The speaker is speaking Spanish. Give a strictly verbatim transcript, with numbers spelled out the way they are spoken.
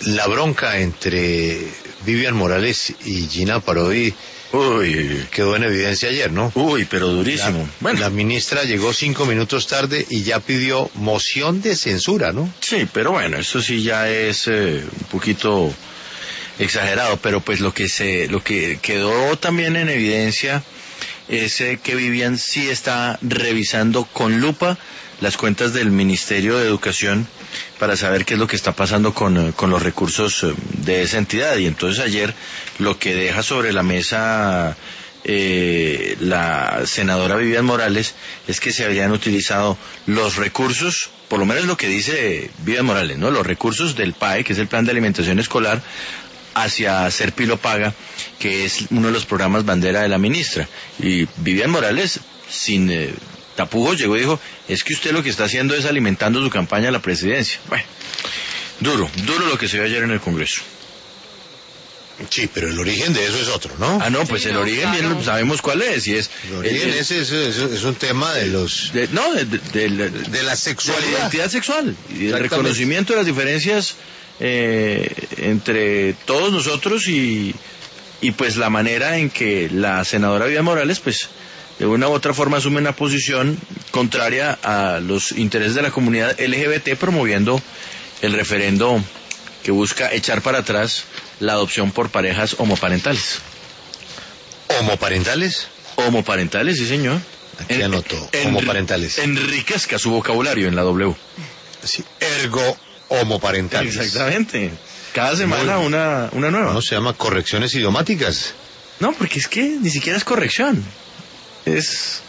la bronca entre Vivian Morales y Gina Parodi Uy, quedó en evidencia ayer, ¿no? Uy, pero durísimo. La, bueno. la ministra llegó cinco minutos tarde y ya pidió moción de censura, ¿no? Sí, pero bueno, eso sí ya es eh, un poquito exagerado, pero pues lo que se, lo que quedó también en evidencia es eh, que Vivian sí está revisando con lupa las cuentas del Ministerio de Educación para saber qué es lo que está pasando con, con los recursos de esa entidad. Y entonces ayer lo que deja sobre la mesa eh, la senadora Vivian Morales es que se habían utilizado los recursos, por lo menos lo que dice Vivian Morales, ¿no? Los recursos del P A E, que es el Plan de Alimentación Escolar, hacia Serpilo Paga, que es uno de los programas bandera de la ministra. Y Vivian Morales, sin eh, tapujos, llegó y dijo, es que usted lo que está haciendo es alimentando su campaña a la presidencia. Bueno, duro, duro lo que se vio ayer en el Congreso. Sí, pero el origen de eso es otro, ¿no? Ah, no, pues sí, el no, origen claro. bien sabemos cuál es, y es... El origen el, ese es, es, es un tema de los... De, no, de, de, de, de, de la sexualidad. De la identidad sexual, y el reconocimiento de las diferencias eh, entre todos nosotros y, y pues la manera en que la senadora Vivian Morales, pues, de una u otra forma asume una posición contraria a los intereses de la comunidad L G B T, promoviendo el referendo que busca echar para atrás la adopción por parejas homoparentales. ¿Homoparentales? Homoparentales, sí señor. Aquí en, anotó, en, homoparentales. Enriquezca su vocabulario en la W. Sí, ergo homoparentales. Exactamente. Cada semana Muy, una, una nueva. No, se llama correcciones idiomáticas. No, porque es que ni siquiera es corrección. Es